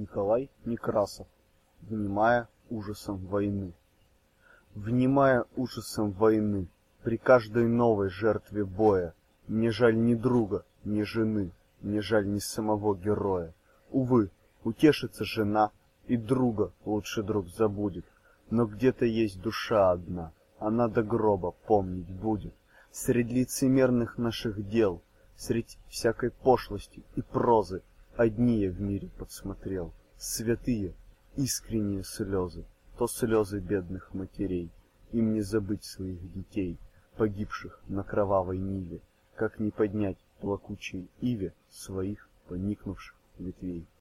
Николай Некрасов, внимая ужасом войны. Внимая ужасом войны, при каждой новой жертве боя, мне жаль ни друга, ни жены, мне жаль ни самого героя. Увы, утешится жена, и друга лучше друг забудет, но где-то есть душа одна, она до гроба помнить будет. Средь лицемерных наших дел, средь всякой пошлости и прозы, одни я в мире подсмотрел: святые, искренние слезы, то слезы бедных матерей. Им не забыть своих детей, погибших на кровавой ниве, как не поднять плакучей иве своих поникнувших ветвей.